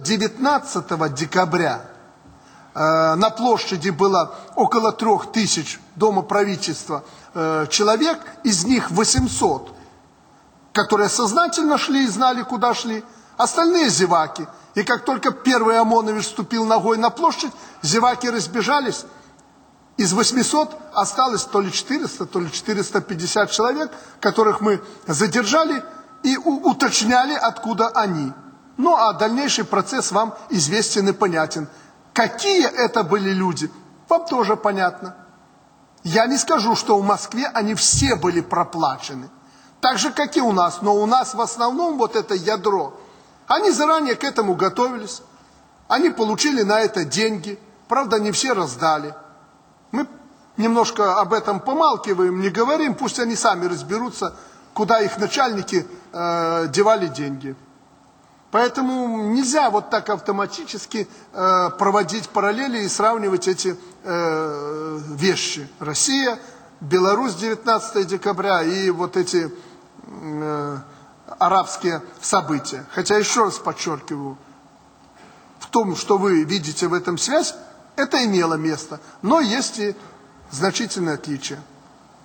19 декабря на площади было около 3000 Дома правительства человек, из них 800, которые сознательно шли и знали, куда шли, остальные зеваки. И как только первый ОМОНовец вступил ногой на площадь, зеваки разбежались. Из 800 осталось то ли 400, то ли 450 человек, которых мы задержали и уточняли, откуда они. Ну, а дальнейший процесс вам известен и понятен. Какие это были люди, вам тоже понятно. Я не скажу, что в Москве они все были проплачены. Так же, как и у нас. Но у нас в основном вот это ядро. Они заранее к этому готовились. Они получили на это деньги. Правда, не все раздали. Мы немножко об этом помалкиваем, не говорим. Пусть они сами разберутся, куда их начальники девали деньги. Поэтому нельзя вот так автоматически проводить параллели и сравнивать эти вещи. Россия, Беларусь, 19 декабря и вот эти арабские события. Хотя еще раз подчеркиваю, в том, что вы видите в этом связь, это имело место. Но есть и значительные отличия.